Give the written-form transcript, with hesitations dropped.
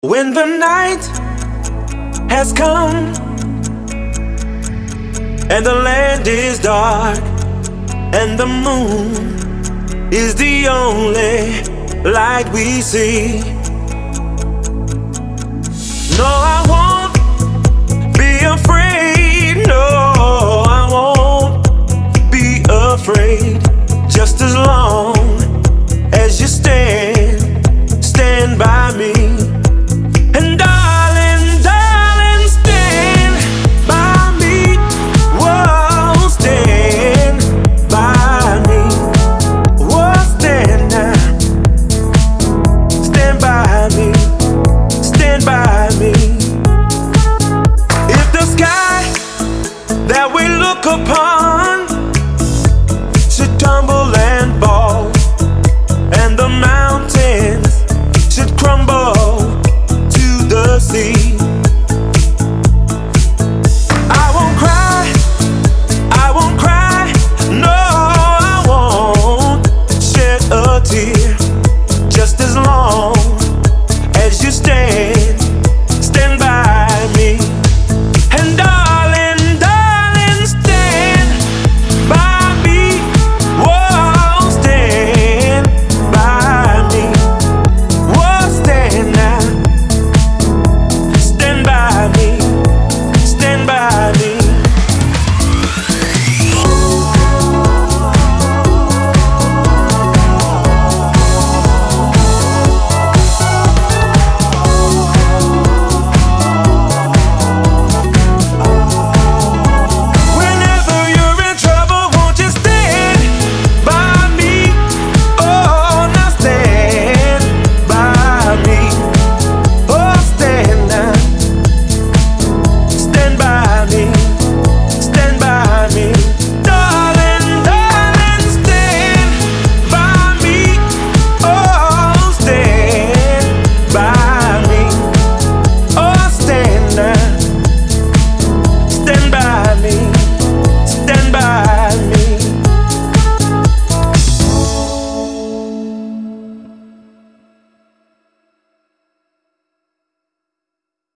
When the night has come and the land is dark and the moon is the only light we see, no, I won't be afraid. No, I won't be afraid. Just as long as you stand by me. And darling, darling, stand by me. Whoa, stand by me. Whoa, stand now. Stand by me. Stand by me. If the sky that we look upon